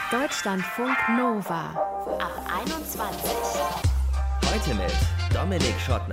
Deutschlandfunk Nova ab 21. Heute mit Dominik Schottner.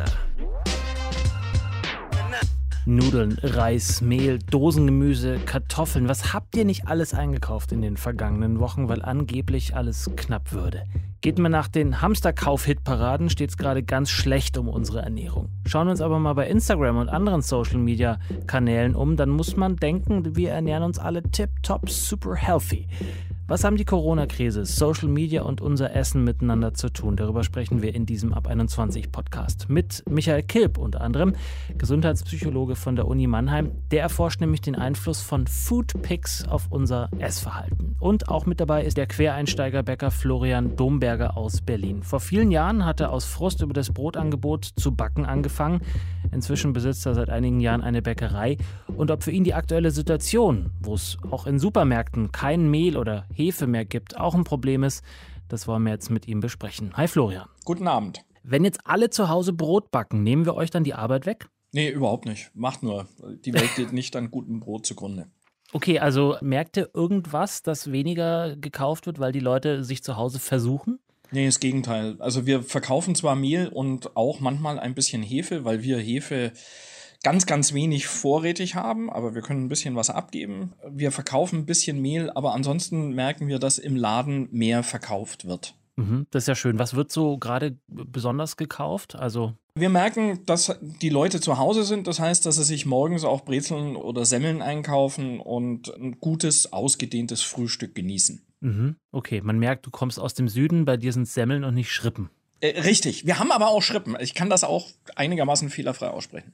Nudeln, Reis, Mehl, Dosengemüse, Kartoffeln. Was habt ihr nicht alles eingekauft in den vergangenen Wochen, weil angeblich alles knapp würde? Geht mir nach den Hamsterkauf-Hitparaden, steht es gerade ganz schlecht um unsere Ernährung. Schauen wir uns aber mal bei Instagram und anderen Social-Media-Kanälen um, dann muss man denken, wir ernähren uns alle tipptopp super healthy. Was haben die Corona-Krise, Social Media und unser Essen miteinander zu tun? Darüber sprechen wir in diesem Ab 21 Podcast mit Michael Kilp unter anderem, Gesundheitspsychologe von der Uni Mannheim. Der erforscht nämlich den Einfluss von Foodpics auf unser Essverhalten. Und auch mit dabei ist der Quereinsteigerbäcker Florian Domberger aus Berlin. Vor vielen Jahren hat er aus Frust über das Brotangebot zu backen angefangen. Inzwischen besitzt er seit einigen Jahren eine Bäckerei. Und ob für ihn die aktuelle Situation, wo es auch in Supermärkten kein Mehl oder Hefe mehr gibt, auch ein Problem ist, das wollen wir jetzt mit ihm besprechen. Hi Florian. Guten Abend. Wenn jetzt alle zu Hause Brot backen, nehmen wir euch dann die Arbeit weg? Nee, überhaupt nicht. Macht nur. Die Welt geht nicht an gutem Brot zugrunde. Okay, also merkt ihr irgendwas, dass weniger gekauft wird, weil die Leute sich zu Hause versuchen? Nee, das Gegenteil. Also wir verkaufen zwar Mehl und auch manchmal ein bisschen Hefe, weil wir Hefe ganz, ganz wenig vorrätig haben, aber wir können ein bisschen was abgeben. Wir verkaufen ein bisschen Mehl, aber ansonsten merken wir, dass im Laden mehr verkauft wird. Das ist ja schön. Was wird so gerade besonders gekauft? Wir merken, dass die Leute zu Hause sind. Das heißt, dass sie sich morgens auch Brezeln oder Semmeln einkaufen und ein gutes, ausgedehntes Frühstück genießen. Okay, man merkt, du kommst aus dem Süden, bei dir sind Semmeln und nicht Schrippen. Richtig, wir haben aber auch Schrippen. Ich kann das auch einigermaßen fehlerfrei aussprechen.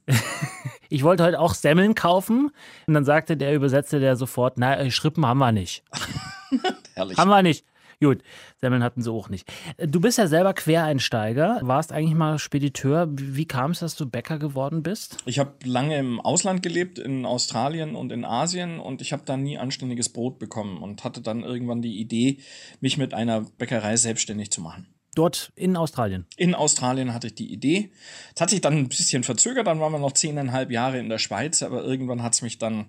Ich wollte heute auch Semmeln kaufen und dann sagte der Übersetzer sofort, Schrippen haben wir nicht. Herrlich. Haben wir nicht. Gut, Semmeln hatten sie auch nicht. Du bist ja selber Quereinsteiger, warst eigentlich mal Spediteur. Wie kam es, dass du Bäcker geworden bist? Ich habe lange im Ausland gelebt, in Australien und in Asien, und ich habe da nie anständiges Brot bekommen und hatte dann irgendwann die Idee, mich mit einer Bäckerei selbstständig zu machen. Dort in Australien? In Australien hatte ich die Idee. Es hat sich dann ein bisschen verzögert, dann waren wir noch 10,5 Jahre in der Schweiz, aber irgendwann hat mich dann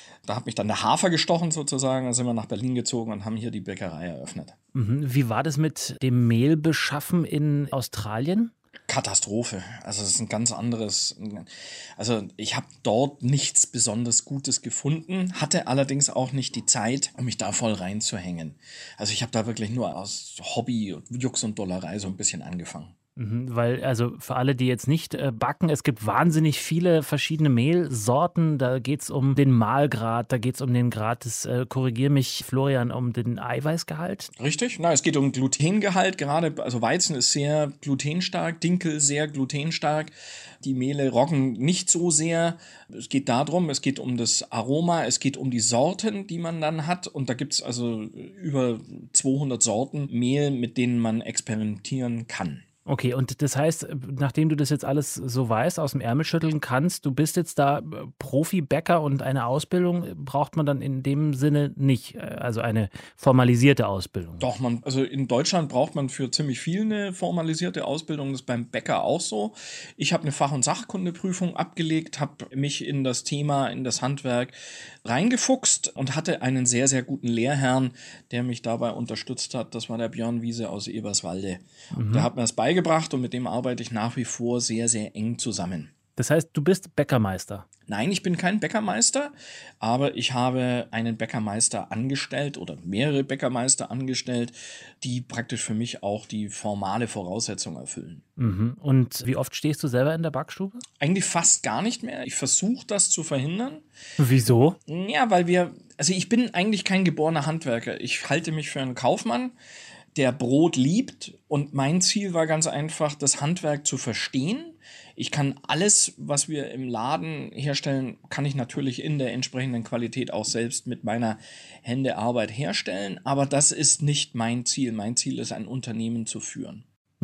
der Hafer gestochen sozusagen, dann sind wir nach Berlin gezogen und haben hier die Bäckerei eröffnet. Wie war das mit dem Mehlbeschaffen in Australien? Katastrophe. Also es ist ein ganz anderes. Also ich habe dort nichts besonders Gutes gefunden, hatte allerdings auch nicht die Zeit, um mich da voll reinzuhängen. Also ich habe da wirklich nur aus Hobby, Jux und Dollerei so ein bisschen angefangen. Weil, also für alle, die jetzt nicht backen, es gibt wahnsinnig viele verschiedene Mehlsorten. Da geht es um den Mahlgrad, da geht es um den Grad korrigier mich, Florian, um den Eiweißgehalt. Richtig, es geht um Glutengehalt, gerade, also Weizen ist sehr glutenstark, Dinkel sehr glutenstark, die Mehle, Roggen nicht so sehr. Es geht es geht um das Aroma, es geht um die Sorten, die man dann hat, und da gibt es also über 200 Sorten Mehl, mit denen man experimentieren kann. Okay, und das heißt, nachdem du das jetzt alles so weißt, aus dem Ärmel schütteln kannst, du bist jetzt da Profi-Bäcker und eine Ausbildung braucht man dann in dem Sinne nicht, also eine formalisierte Ausbildung. Doch, also in Deutschland braucht man für ziemlich viel eine formalisierte Ausbildung, das ist beim Bäcker auch so. Ich habe eine Fach- und Sachkundeprüfung abgelegt, habe mich in das Thema, in das Handwerk reingefuchst und hatte einen sehr, sehr guten Lehrherrn, der mich dabei unterstützt hat. Das war der Björn Wiese aus Eberswalde. Der hat mir das beigebracht und mit dem arbeite ich nach wie vor sehr, sehr eng zusammen. Das heißt, du bist Bäckermeister? Nein, ich bin kein Bäckermeister, aber ich habe einen Bäckermeister angestellt oder mehrere Bäckermeister angestellt, die praktisch für mich auch die formale Voraussetzung erfüllen. Und wie oft stehst du selber in der Backstube? Eigentlich fast gar nicht mehr. Ich versuche das zu verhindern. Wieso? Ja, ich bin eigentlich kein geborener Handwerker. Ich halte mich für einen Kaufmann, der Brot liebt, und mein Ziel war ganz einfach, das Handwerk zu verstehen. Ich kann alles, was wir im Laden herstellen, kann ich natürlich in der entsprechenden Qualität auch selbst mit meiner Händearbeit herstellen, aber das ist nicht mein Ziel. Mein Ziel ist, ein Unternehmen zu führen.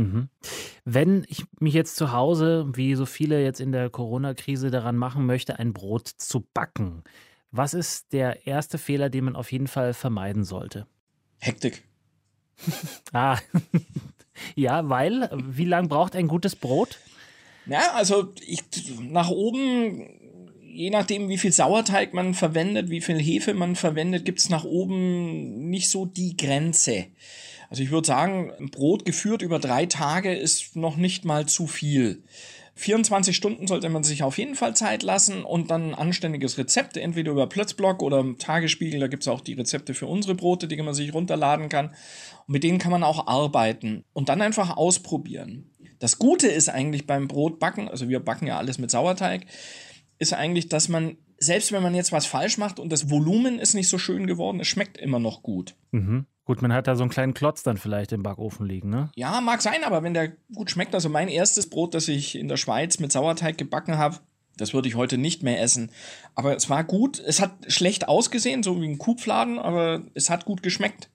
Wenn ich mich jetzt zu Hause, wie so viele jetzt in der Corona-Krise, daran machen möchte, ein Brot zu backen, was ist der erste Fehler, den man auf jeden Fall vermeiden sollte? Hektik. Ja, weil, wie lange braucht ein gutes Brot? Ja, also nach oben je nachdem, wie viel Sauerteig man verwendet, wie viel Hefe man verwendet, gibt es nach oben nicht so die Grenze. Also ich würde sagen, ein Brot geführt über 3 Tage ist noch nicht mal zu viel. 24 Stunden sollte man sich auf jeden Fall Zeit lassen und dann ein anständiges Rezept, entweder über Plötzblock oder im Tagesspiegel, da gibt es auch die Rezepte für unsere Brote, die man sich runterladen kann. Und mit denen kann man auch arbeiten und dann einfach ausprobieren. Das Gute ist eigentlich beim Brotbacken, also wir backen ja alles mit Sauerteig, ist eigentlich, dass man, selbst wenn man jetzt was falsch macht und das Volumen ist nicht so schön geworden, es schmeckt immer noch gut. Mhm. Gut, man hat da so einen kleinen Klotz dann vielleicht im Backofen liegen, ne? Ja, mag sein, aber wenn der gut schmeckt, also mein erstes Brot, das ich in der Schweiz mit Sauerteig gebacken habe, das würde ich heute nicht mehr essen. Aber es war gut, es hat schlecht ausgesehen, so wie ein Kuhfladen, aber es hat gut geschmeckt.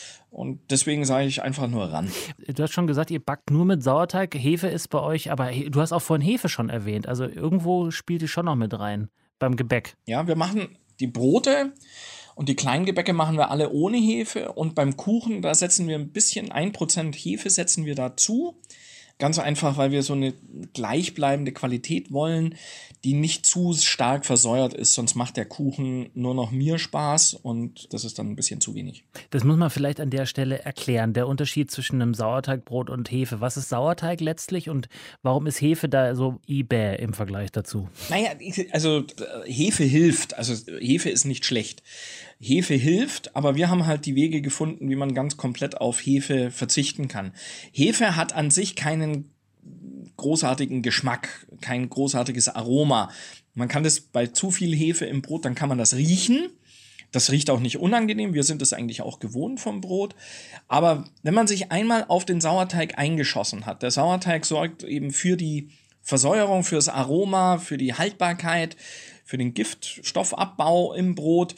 Und deswegen sage ich einfach nur ran. Du hast schon gesagt, ihr backt nur mit Sauerteig. Hefe ist bei euch, aber du hast auch vorhin Hefe schon erwähnt. Also irgendwo spielt die schon noch mit rein beim Gebäck. Ja, wir machen die Brote und die Kleingebäcke machen wir alle ohne Hefe. Und beim Kuchen, da setzen wir ein bisschen, 1% Hefe setzen wir dazu. Ganz einfach, weil wir so eine gleichbleibende Qualität wollen, die nicht zu stark versäuert ist. Sonst macht der Kuchen nur noch mir Spaß und das ist dann ein bisschen zu wenig. Das muss man vielleicht an der Stelle erklären. Der Unterschied zwischen einem Sauerteigbrot und Hefe. Was ist Sauerteig letztlich und warum ist Hefe da so bäh im Vergleich dazu? Naja, also Hefe hilft. Also Hefe ist nicht schlecht. Hefe hilft, aber wir haben halt die Wege gefunden, wie man ganz komplett auf Hefe verzichten kann. Hefe hat an sich keinen großartigen Geschmack, kein großartiges Aroma. Man kann das bei zu viel Hefe im Brot, dann kann man das riechen. Das riecht auch nicht unangenehm, wir sind es eigentlich auch gewohnt vom Brot. Aber wenn man sich einmal auf den Sauerteig eingeschossen hat, der Sauerteig sorgt eben für die Versäuerung, fürs Aroma, für die Haltbarkeit, für den Giftstoffabbau im Brot.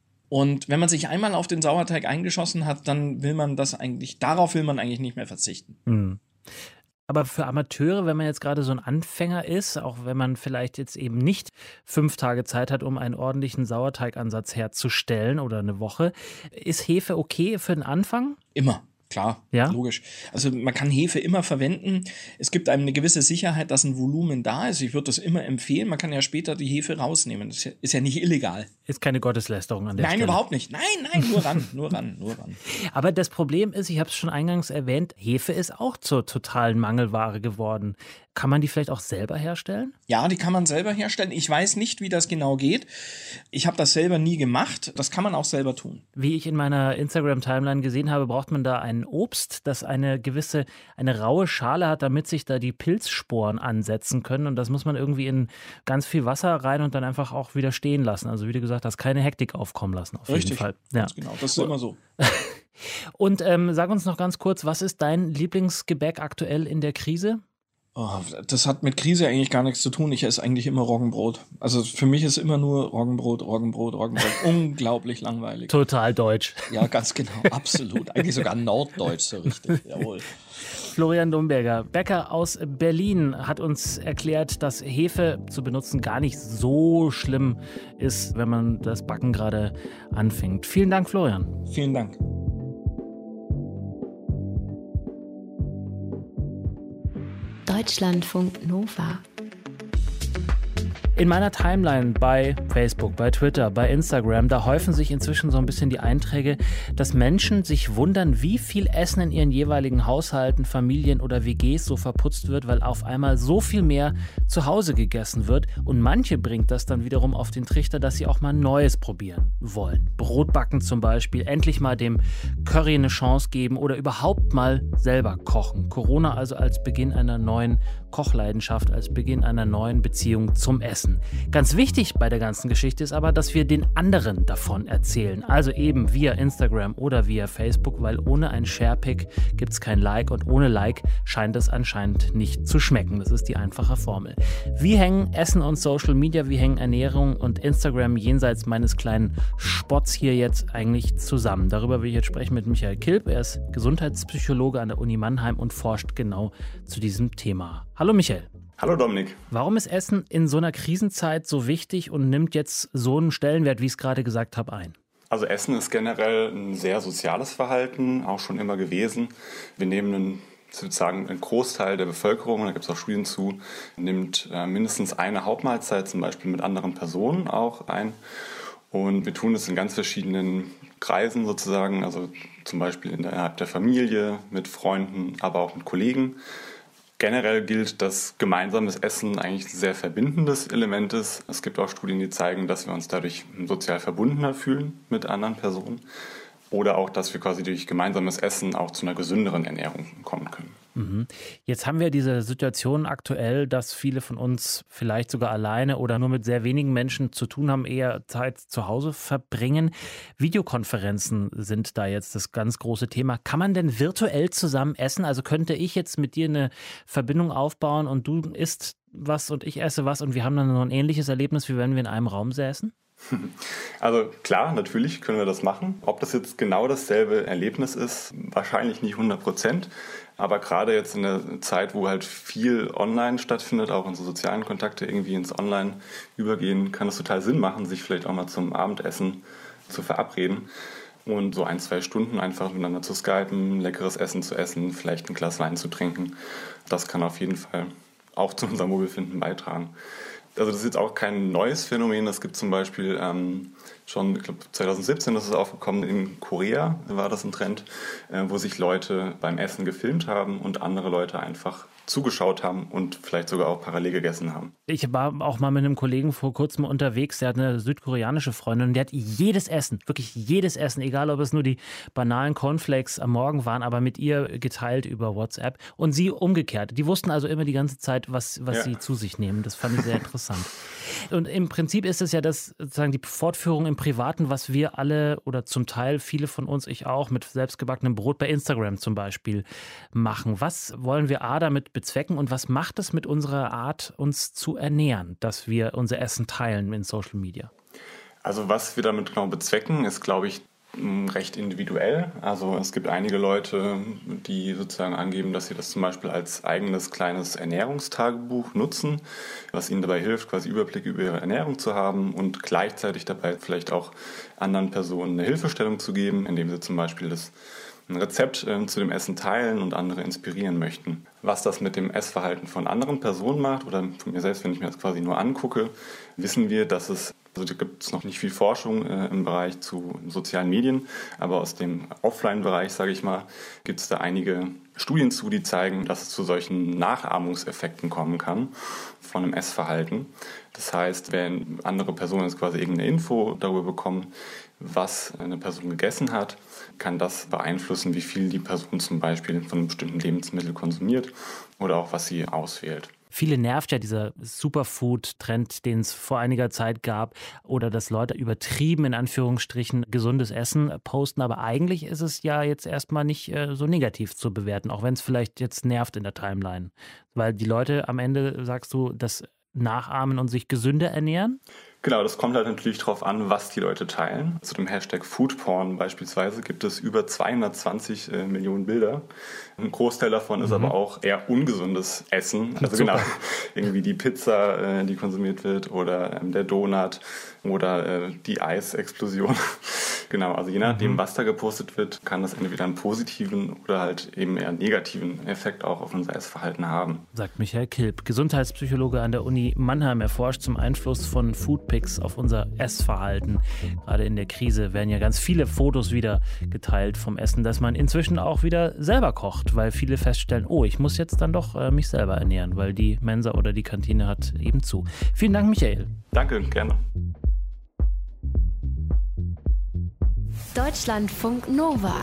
Und wenn man sich einmal auf den Sauerteig eingeschossen hat, dann will man darauf will man eigentlich nicht mehr verzichten. Mhm. Aber für Amateure, wenn man jetzt gerade so ein Anfänger ist, auch wenn man vielleicht jetzt eben nicht 5 Tage Zeit hat, um einen ordentlichen Sauerteigansatz herzustellen oder eine Woche, ist Hefe okay für den Anfang? Immer. Klar, ja? Logisch. Also man kann Hefe immer verwenden. Es gibt einem eine gewisse Sicherheit, dass ein Volumen da ist. Ich würde das immer empfehlen. Man kann ja später die Hefe rausnehmen. Das ist ja nicht illegal. Ist keine Gotteslästerung an der Stelle. Nein, überhaupt nicht. Nein, nur ran. Aber das Problem ist, ich habe es schon eingangs erwähnt, Hefe ist auch zur totalen Mangelware geworden. Kann man die vielleicht auch selber herstellen? Ja, die kann man selber herstellen. Ich weiß nicht, wie das genau geht. Ich habe das selber nie gemacht. Das kann man auch selber tun. Wie ich in meiner Instagram-Timeline gesehen habe, braucht man da ein Obst, das eine raue Schale hat, damit sich da die Pilzsporen ansetzen können. Und das muss man irgendwie in ganz viel Wasser rein und dann einfach auch wieder stehen lassen. Also wie du gesagt hast, keine Hektik aufkommen lassen auf jeden Fall. Ja. Ganz genau, das ist immer so. Und sag uns noch ganz kurz, was ist dein Lieblingsgebäck aktuell in der Krise? Oh, das hat mit Krise eigentlich gar nichts zu tun. Ich esse eigentlich immer Roggenbrot. Also für mich ist immer nur Roggenbrot. Unglaublich langweilig. Total deutsch. Ja, ganz genau. Absolut. Eigentlich sogar norddeutsch, so richtig. Jawohl. Florian Domberger, Bäcker aus Berlin, hat uns erklärt, dass Hefe zu benutzen gar nicht so schlimm ist, wenn man das Backen gerade anfängt. Vielen Dank, Florian. Vielen Dank. Deutschlandfunk Nova. In meiner Timeline bei Facebook, bei Twitter, bei Instagram, da häufen sich inzwischen so ein bisschen die Einträge, dass Menschen sich wundern, wie viel Essen in ihren jeweiligen Haushalten, Familien oder WGs so verputzt wird, weil auf einmal so viel mehr zu Hause gegessen wird. Und manche bringt das dann wiederum auf den Trichter, dass sie auch mal Neues probieren wollen. Brotbacken zum Beispiel, endlich mal dem Curry eine Chance geben oder überhaupt mal selber kochen. Corona also als Beginn einer neuen Kochleidenschaft, als Beginn einer neuen Beziehung zum Essen. Ganz wichtig bei der ganzen Geschichte ist aber, dass wir den anderen davon erzählen. Also eben via Instagram oder via Facebook, weil ohne ein Sharepick gibt es kein Like und ohne Like scheint es anscheinend nicht zu schmecken. Das ist die einfache Formel. Wie hängen Essen und Social Media, wie hängen Ernährung und Instagram jenseits meines kleinen Spots hier jetzt eigentlich zusammen? Darüber will ich jetzt sprechen mit Michael Kilp. Er ist Gesundheitspsychologe an der Uni Mannheim und forscht genau zu diesem Thema. Hallo Michael. Hallo Dominik. Warum ist Essen in so einer Krisenzeit so wichtig und nimmt jetzt so einen Stellenwert, wie ich es gerade gesagt habe, ein? Also Essen ist generell ein sehr soziales Verhalten, auch schon immer gewesen. Wir nehmen ein sozusagen ein Großteil der Bevölkerung, da gibt es auch Studien zu, nimmt mindestens eine Hauptmahlzeit, zum Beispiel mit anderen Personen auch ein. Und wir tun das in ganz verschiedenen Kreisen sozusagen, also zum Beispiel innerhalb der Familie, mit Freunden, aber auch mit Kollegen. Generell gilt, dass gemeinsames Essen eigentlich ein sehr verbindendes Element ist. Es gibt auch Studien, die zeigen, dass wir uns dadurch sozial verbundener fühlen mit anderen Personen. Oder auch, dass wir quasi durch gemeinsames Essen auch zu einer gesünderen Ernährung kommen können. Jetzt haben wir diese Situation aktuell, dass viele von uns vielleicht sogar alleine oder nur mit sehr wenigen Menschen zu tun haben, eher Zeit zu Hause verbringen. Videokonferenzen sind da jetzt das ganz große Thema. Kann man denn virtuell zusammen essen? Also könnte ich jetzt mit dir eine Verbindung aufbauen und du isst was und ich esse was und wir haben dann so ein ähnliches Erlebnis, wie wenn wir in einem Raum säßen? Also klar, natürlich können wir das machen. Ob das jetzt genau dasselbe Erlebnis ist, wahrscheinlich nicht 100%. Aber gerade jetzt in der Zeit, wo halt viel online stattfindet, auch unsere sozialen Kontakte irgendwie ins Online übergehen, kann es total Sinn machen, sich vielleicht auch mal zum Abendessen zu verabreden und so 1-2 Stunden einfach miteinander zu skypen, leckeres Essen zu essen, vielleicht ein Glas Wein zu trinken. Das kann auf jeden Fall auch zu unserem Wohlbefinden beitragen. Also das ist jetzt auch kein neues Phänomen. Es gibt zum Beispiel schon, ich glaube 2017 ist es aufgekommen, in Korea war das ein Trend, wo sich Leute beim Essen gefilmt haben und andere Leute einfach zugeschaut haben und vielleicht sogar auch parallel gegessen haben. Ich war auch mal mit einem Kollegen vor kurzem unterwegs, der hat eine südkoreanische Freundin und der hat jedes Essen, wirklich jedes Essen, egal ob es nur die banalen Cornflakes am Morgen waren, aber mit ihr geteilt über WhatsApp und sie umgekehrt. Die wussten also immer die ganze Zeit, was sie zu sich nehmen. Das fand ich sehr interessant. Und im Prinzip ist es ja das sozusagen die Fortführung im Privaten, was wir alle oder zum Teil viele von uns, ich auch, mit selbstgebackenem Brot bei Instagram zum Beispiel machen. Was wollen wir damit bezwecken und was macht es mit unserer Art, uns zu ernähren, dass wir unser Essen teilen in Social Media? Also was wir damit genau bezwecken, ist, glaube ich, recht individuell. Also es gibt einige Leute, die sozusagen angeben, dass sie das zum Beispiel als eigenes kleines Ernährungstagebuch nutzen, was ihnen dabei hilft, quasi Überblick über ihre Ernährung zu haben und gleichzeitig dabei vielleicht auch anderen Personen eine Hilfestellung zu geben, indem sie zum Beispiel ein Rezept zu dem Essen teilen und andere inspirieren möchten. Was das mit dem Essverhalten von anderen Personen macht oder von mir selbst, wenn ich mir das quasi nur angucke, wissen wir, dass da gibt es noch nicht viel Forschung im Bereich zu sozialen Medien, aber aus dem Offline-Bereich, sage ich mal, gibt es da einige Studien zu, die zeigen, dass es zu solchen Nachahmungseffekten kommen kann von einem Essverhalten. Das heißt, wenn andere Personen jetzt quasi irgendeine Info darüber bekommen, was eine Person gegessen hat, kann das beeinflussen, wie viel die Person zum Beispiel von einem bestimmten Lebensmittel konsumiert oder auch was sie auswählt. Viele nervt ja dieser Superfood-Trend, den es vor einiger Zeit gab, oder dass Leute übertrieben, in Anführungsstrichen, gesundes Essen posten. Aber eigentlich ist es ja jetzt erstmal nicht so negativ zu bewerten, auch wenn es vielleicht jetzt nervt in der Timeline. Weil die Leute am Ende, sagst du, das nachahmen und sich gesünder ernähren? Genau, das kommt halt natürlich darauf an, was die Leute teilen. Zu dem Hashtag Foodporn beispielsweise gibt es über 220 Millionen Bilder. Ein Großteil davon ist aber auch eher ungesundes Essen. Also genau, irgendwie die Pizza, die konsumiert wird oder der Donut oder die Eisexplosion. Genau, also je nachdem, was da gepostet wird, kann das entweder einen positiven oder halt eben eher einen negativen Effekt auch auf unser Essverhalten haben. Sagt Michael Kilp, Gesundheitspsychologe an der Uni Mannheim. Er forscht zum Einfluss von Foodpics auf unser Essverhalten. Gerade in der Krise werden ja ganz viele Fotos wieder geteilt vom Essen, dass man inzwischen auch wieder selber kocht, weil viele feststellen, oh, ich muss jetzt dann doch mich selber ernähren, weil die Mensa oder die Kantine hat eben zu. Vielen Dank, Michael. Danke, gerne. Deutschlandfunk Nova.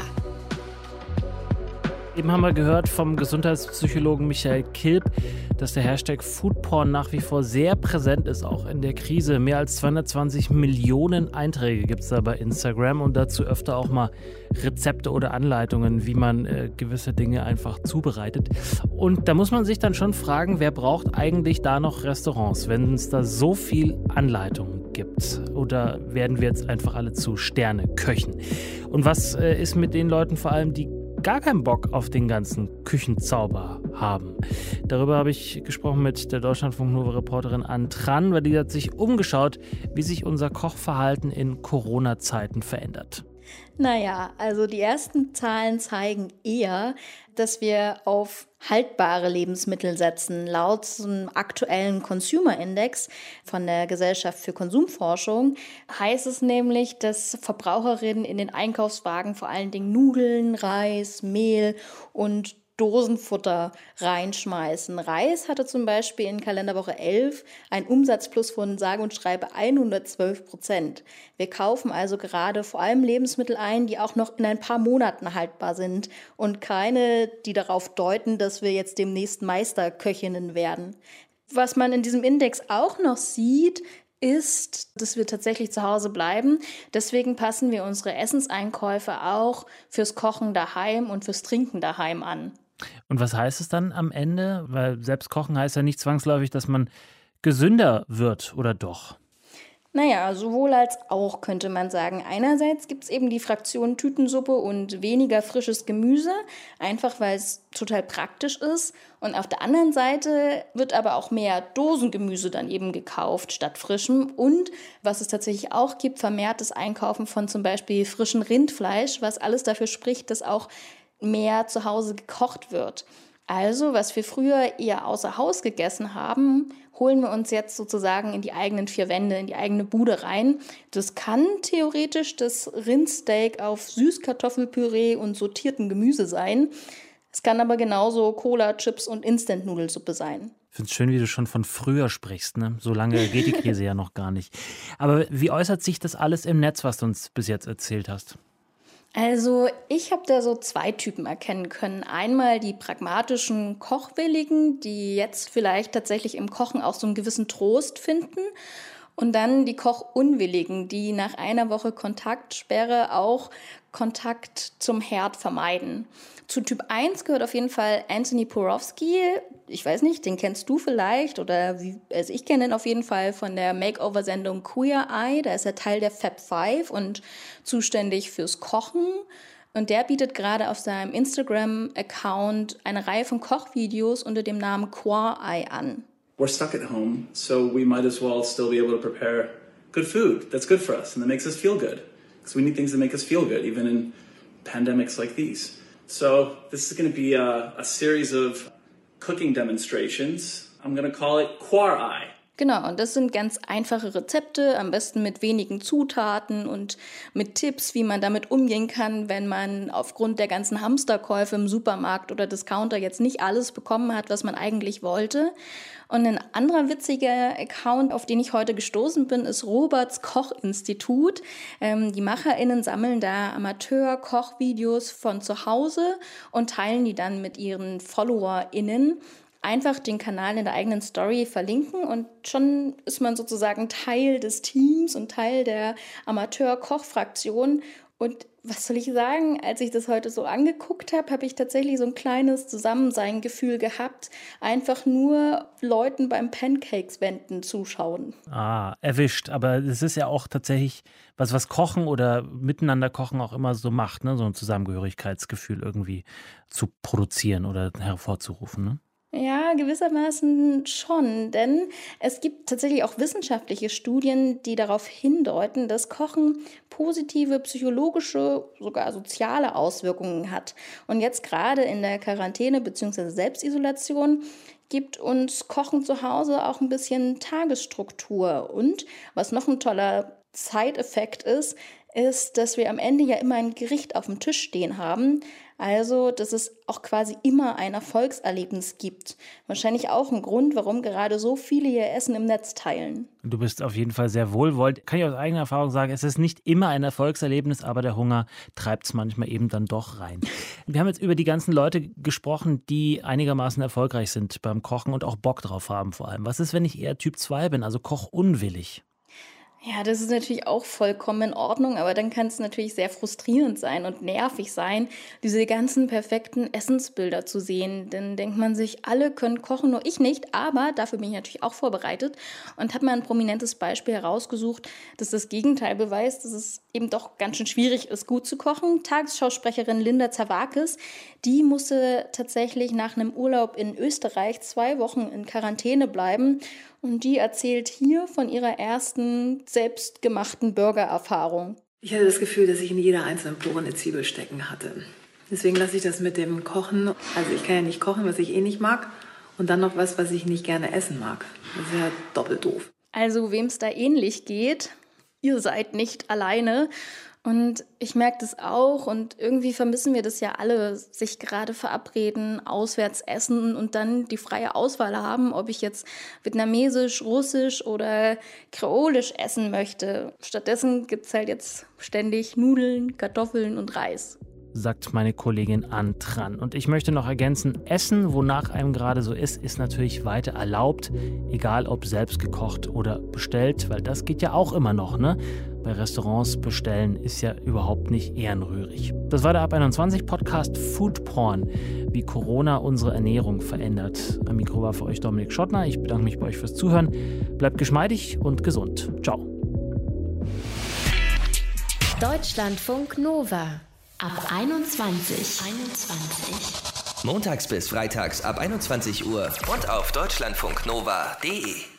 Eben haben wir gehört vom Gesundheitspsychologen Michael Kilp, dass der Hashtag Foodporn nach wie vor sehr präsent ist, auch in der Krise. Mehr als 220 Millionen Einträge gibt es da bei Instagram und dazu öfter auch mal Rezepte oder Anleitungen, wie man gewisse Dinge einfach zubereitet. Und da muss man sich dann schon fragen, wer braucht eigentlich da noch Restaurants, wenn es da so viel Anleitungen gibt? Oder werden wir jetzt einfach alle zu Sterneköchen? Und was ist mit den Leuten vor allem, die gar keinen Bock auf den ganzen Küchenzauber haben? Darüber habe ich gesprochen mit der Deutschlandfunk-Nova-Reporterin Ann Tran, weil die hat sich umgeschaut, wie sich unser Kochverhalten in Corona-Zeiten verändert. Naja, also die ersten Zahlen zeigen eher, dass wir auf haltbare Lebensmittel setzen. Laut einem aktuellen Consumer Index von der Gesellschaft für Konsumforschung heißt es nämlich, dass Verbraucherinnen in den Einkaufswagen vor allen Dingen Nudeln, Reis, Mehl und Dosenfutter reinschmeißen. Reis hatte zum Beispiel in Kalenderwoche 11 einen Umsatzplus von sage und schreibe 112%. Wir kaufen also gerade vor allem Lebensmittel ein, die auch noch in ein paar Monaten haltbar sind und keine, die darauf deuten, dass wir jetzt demnächst Meisterköchinnen werden. Was man in diesem Index auch noch sieht, ist, dass wir tatsächlich zu Hause bleiben. Deswegen passen wir unsere Essenseinkäufe auch fürs Kochen daheim und fürs Trinken daheim an. Und was heißt es dann am Ende? Weil selbst kochen heißt ja nicht zwangsläufig, dass man gesünder wird, oder doch? Naja, sowohl als auch, könnte man sagen. Einerseits gibt es eben die Fraktion Tütensuppe und weniger frisches Gemüse, einfach weil es total praktisch ist. Und auf der anderen Seite wird aber auch mehr Dosengemüse dann eben gekauft statt frischem. Und was es tatsächlich auch gibt, vermehrtes Einkaufen von zum Beispiel frischem Rindfleisch, was alles dafür spricht, dass auch mehr zu Hause gekocht wird. Also, was wir früher eher außer Haus gegessen haben, holen wir uns jetzt sozusagen in die eigenen vier Wände, in die eigene Bude rein. Das kann theoretisch das Rindsteak auf Süßkartoffelpüree und sortiertem Gemüse sein. Es kann aber genauso Cola, Chips und Instant-Nudelsuppe sein. Ich finde es schön, wie du schon von früher sprichst, ne? So lange geht die Krise ja noch gar nicht. Aber wie äußert sich das alles im Netz, was du uns bis jetzt erzählt hast? Also ich habe da so zwei Typen erkennen können. Einmal die pragmatischen Kochwilligen, die jetzt vielleicht tatsächlich im Kochen auch so einen gewissen Trost finden. Und dann die Kochunwilligen, die nach einer Woche Kontaktsperre auch Kontakt zum Herd vermeiden. Zu Typ 1 gehört auf jeden Fall Anthony Porowski. Ich weiß nicht, den kennst du vielleicht also ich kenne ihn auf jeden Fall von der Makeover-Sendung Queer Eye. Da ist er Teil der Fab Five und zuständig fürs Kochen. Und der bietet gerade auf seinem Instagram-Account eine Reihe von Kochvideos unter dem Namen Queer Eye an. We're stuck at home, so we might as well still be able to prepare good food that's good for us and that makes us feel good. Because we need things that make us feel good, even in pandemics like these. So this is going to be a series of cooking demonstrations. I'm going to call it Queer Eye. Genau, und das sind ganz einfache Rezepte, am besten mit wenigen Zutaten und mit Tipps, wie man damit umgehen kann, wenn man aufgrund der ganzen Hamsterkäufe im Supermarkt oder Discounter jetzt nicht alles bekommen hat, was man eigentlich wollte. Und ein anderer witziger Account, auf den ich heute gestoßen bin, ist Roberts Kochinstitut. Die MacherInnen sammeln da Amateur-Kochvideos von zu Hause und teilen die dann mit ihren FollowerInnen. Einfach den Kanal in der eigenen Story verlinken und schon ist man sozusagen Teil des Teams und Teil der Amateur-Koch-Fraktion. Und was soll ich sagen, als ich das heute so angeguckt habe, habe ich tatsächlich so ein kleines Zusammenseingefühl gehabt. Einfach nur Leuten beim Pancakes-Wenden zuschauen. Erwischt. Aber es ist ja auch tatsächlich was Kochen oder Miteinander kochen auch immer so macht, ne? So ein Zusammengehörigkeitsgefühl irgendwie zu produzieren oder hervorzurufen, ne? Ja, gewissermaßen schon, denn es gibt tatsächlich auch wissenschaftliche Studien, die darauf hindeuten, dass Kochen positive psychologische, sogar soziale Auswirkungen hat. Und jetzt gerade in der Quarantäne bzw. Selbstisolation gibt uns Kochen zu Hause auch ein bisschen Tagesstruktur. Und was noch ein toller Side-Effekt ist, dass wir am Ende ja immer ein Gericht auf dem Tisch stehen haben. Also, dass es auch quasi immer ein Erfolgserlebnis gibt. Wahrscheinlich auch ein Grund, warum gerade so viele ihr Essen im Netz teilen. Du bist auf jeden Fall sehr wohlwollend. Kann ich aus eigener Erfahrung sagen, es ist nicht immer ein Erfolgserlebnis, aber der Hunger treibt es manchmal eben dann doch rein. Wir haben jetzt über die ganzen Leute gesprochen, die einigermaßen erfolgreich sind beim Kochen und auch Bock drauf haben vor allem. Was ist, wenn ich eher Typ 2 bin, also kochunwillig? Ja, das ist natürlich auch vollkommen in Ordnung, aber dann kann es natürlich sehr frustrierend sein und nervig sein, diese ganzen perfekten Essensbilder zu sehen. Dann denkt man sich, alle können kochen, nur ich nicht, aber dafür bin ich natürlich auch vorbereitet und habe mal ein prominentes Beispiel herausgesucht, das das Gegenteil beweist, dass es eben doch ganz schön schwierig ist, gut zu kochen. Tagesschausprecherin Linda Zerwakis, die musste tatsächlich nach einem Urlaub in Österreich 2 Wochen in Quarantäne bleiben. Und die erzählt hier von ihrer ersten selbstgemachten Burger-Erfahrung. Ich hatte das Gefühl, dass ich in jeder einzelnen Pore eine Zwiebel stecken hatte. Deswegen lasse ich das mit dem Kochen, also ich kann ja nicht kochen, was ich eh nicht mag, und dann noch was ich nicht gerne essen mag. Das ist ja doppelt doof. Also wem es da ähnlich geht, ihr seid nicht alleine. Und ich merke das auch und irgendwie vermissen wir das ja alle, sich gerade verabreden, auswärts essen und dann die freie Auswahl haben, ob ich jetzt vietnamesisch, russisch oder kreolisch essen möchte. Stattdessen gibt es halt jetzt ständig Nudeln, Kartoffeln und Reis. Sagt meine Kollegin Antran. Und ich möchte noch ergänzen, Essen, wonach einem gerade so ist natürlich weiter erlaubt, egal ob selbst gekocht oder bestellt, weil das geht ja auch immer noch, ne? Bei Restaurants bestellen ist ja überhaupt nicht ehrenrührig. Das war der Ab 21 Podcast Food Porn, wie Corona unsere Ernährung verändert. Am Mikro war für euch Dominik Schottner. Ich bedanke mich bei euch fürs Zuhören. Bleibt geschmeidig und gesund. Ciao. Deutschlandfunk Nova. Ab 21. Montags bis freitags ab 21 Uhr und auf deutschlandfunknova.de.